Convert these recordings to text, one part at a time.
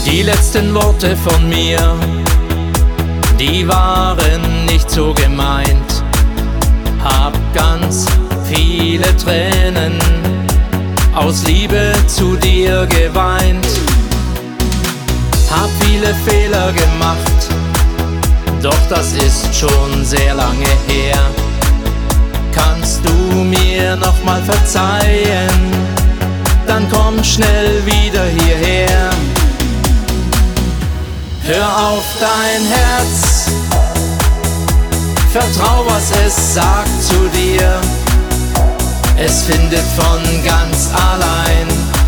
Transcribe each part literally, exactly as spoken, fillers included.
Die letzten Worte von mir, die waren nicht so gemeint. Hab ganz viele Tränen aus Liebe zu dir geweint. Hab viele Fehler gemacht, doch das ist schon sehr lange her. Kannst du mir noch mal verzeihen? Dann komm schnell wieder hierher. Hör auf dein Herz, vertrau, was es sagt zu dir. Es findet von ganz allein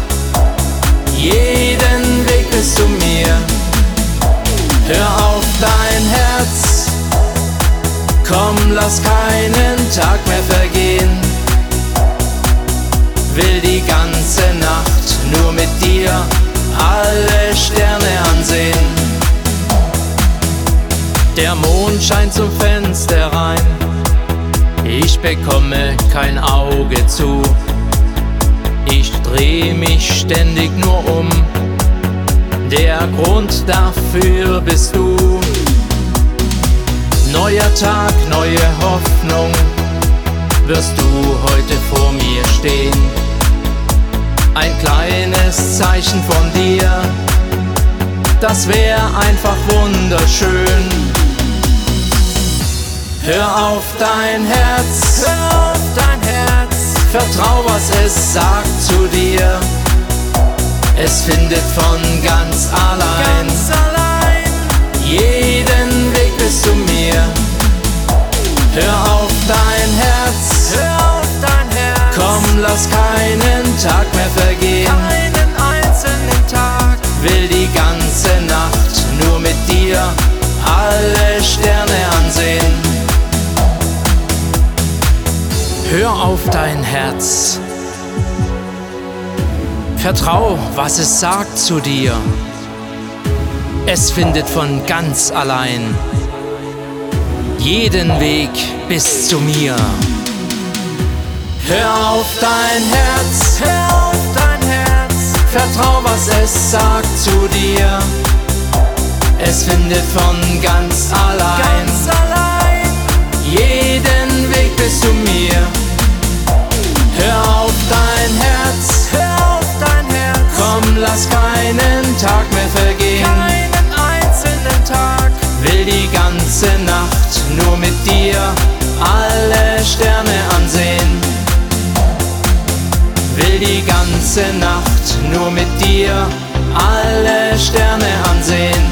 jeden Weg bis zu mir. Hör auf dein Herz, komm, lass keinen Tag mehr vergehen. Will die ganze Nacht nur mit dir alle Sterne ansehen. Der Mond scheint zum Fenster rein, ich bekomme kein Auge zu. Ich dreh mich ständig nur um, der Grund dafür bist du. Neuer Tag, neue Hoffnung, wirst du heute vor mir stehen. Ein kleines Zeichen von dir, das wär einfach wunderschön. Hör auf dein Herz, hör auf dein Herz, vertrau, was es sagt zu dir. Es findet von ganz allein, ganz allein jeden Weg bis zu mir. Hör auf dein Herz, hör auf dein Herz, komm, lass keinen Tag mehr vergehen. Keinen einzelnen Tag, will die ganze Nacht nur mit dir alle Sterne ansehen. Hör auf dein Herz, vertrau, was es sagt zu dir. Es findet von ganz allein jeden Weg bis zu mir. Hör auf dein Herz, hör auf dein Herz, vertrau, was es sagt zu dir. Es findet von ganz allein, ganz allein jeden Weg bis zu mir. Hör auf dein Herz, hör auf dein Herz, komm, lass keinen Tag mehr vergehen. Keinen einzelnen Tag, will die ganze Nacht nur mit dir alle Sterne ansehen. Will die ganze Nacht nur mit dir alle Sterne ansehen.